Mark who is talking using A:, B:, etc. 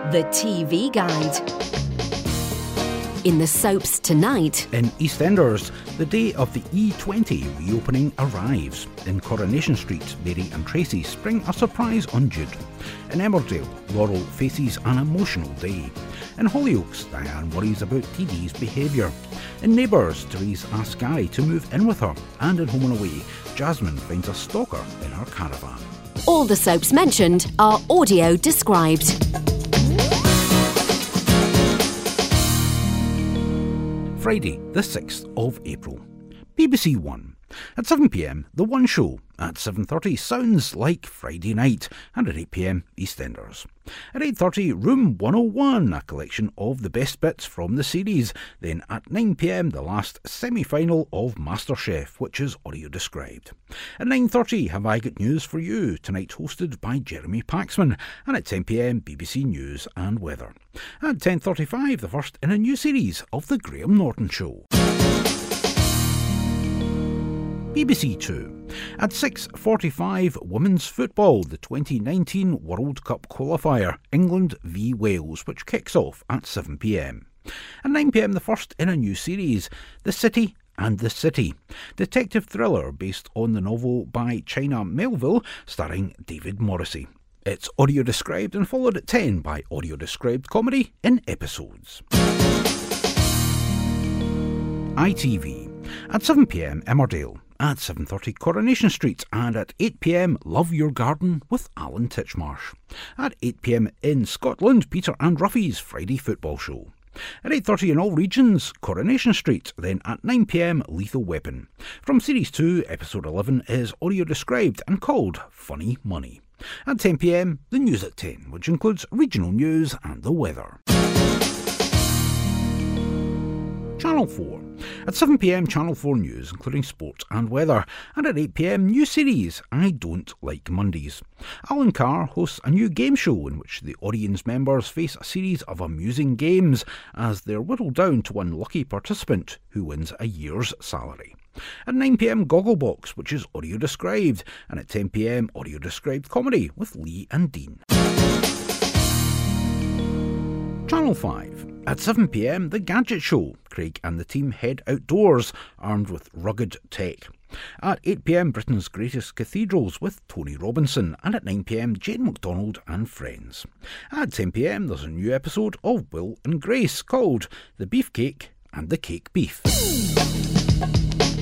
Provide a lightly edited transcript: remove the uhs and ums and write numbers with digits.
A: The TV Guide. In the soaps tonight.
B: In EastEnders, the day of the E20 reopening arrives. In Coronation Street, Mary and Tracy spring a surprise on Jude. In Emmerdale, Laurel faces an emotional day. In Hollyoaks, Diane worries about TD's behaviour. In Neighbours, Therese asks Gary to move in with her. And in Home and Away, Jasmine finds a stalker in her caravan.
A: All the soaps mentioned are audio described.
B: Friday, the 6th of April. BBC One. At 7pm, The One Show. At 7:30, Sounds Like Friday Night. And at 8pm, EastEnders. At 8:30, Room 101, a collection of the best bits from the series. Then at 9pm, the last semi-final of MasterChef, which is audio described. At 9:30, Have I Got News For You, tonight hosted by Jeremy Paxman. And at 10pm, BBC News and Weather. At 10:35, the first in a new series of The Graham Norton Show. BBC Two. At 6:45, Women's Football, the 2019 World Cup qualifier, England v Wales, which kicks off at 7pm. At 9pm, the first in a new series, The City and the City, detective thriller based on the novel by China Melville, starring David Morrissey. It's audio described and followed at 10 by audio described comedy in episodes. ITV. At 7pm, Emmerdale. At 7:30, Coronation Street, and at 8pm, Love Your Garden with Alan Titchmarsh. At 8pm, in Scotland, Peter and Ruffy's Friday Football Show. At 8:30 in all regions, Coronation Street. Then at 9pm, Lethal Weapon. From Series 2, Episode 11 is audio described and called Funny Money. At 10pm, the news at 10, which includes regional news and the weather. Channel 4. At 7pm, Channel 4 News, including sport and weather. And at 8pm, new series, I Don't Like Mondays. Alan Carr hosts a new game show in which the audience members face a series of amusing games as they're whittled down to one lucky participant who wins a year's salary. At 9pm, Gogglebox, which is audio described. And at 10pm, audio described comedy with Lee and Dean. Channel 5. At 7pm, The Gadget Show. Craig and the team head outdoors, armed with rugged tech. At 8pm, Britain's Greatest Cathedrals with Tony Robinson. And at 9pm, Jane McDonald and Friends. At 10pm, there's a new episode of Will and Grace called The Beefcake and the Cake Beef.